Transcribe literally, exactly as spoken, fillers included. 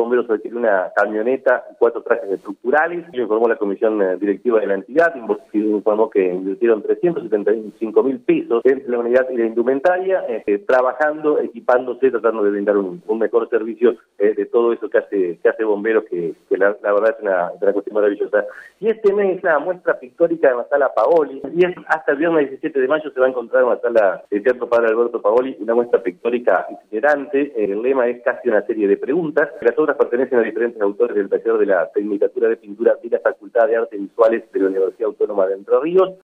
Bomberos adquirió una camioneta y cuatro trajes estructurales. Lo informó la comisión directiva de la entidad, informó que invirtieron trescientos setenta y cinco mil pesos entre la unidad y la indumentaria, eh, trabajando, equipándose, tratando de brindar un, un mejor servicio eh, de todo eso que hace que hace Bomberos, que, que la, la verdad es una, una cuestión maravillosa. Y este mes es la muestra pictórica de la sala Paoli, y es hasta el viernes diecisiete de mayo se va a encontrar en la sala del Teatro Padre Alberto Paoli una muestra pictórica itinerante. El lema es casi una serie de preguntas. Las obras pertenecen a diferentes autores del taller de la Tecnicatura de Pintura de la Facultad de Artes Visuales de la Universidad Autónoma de Entre Ríos.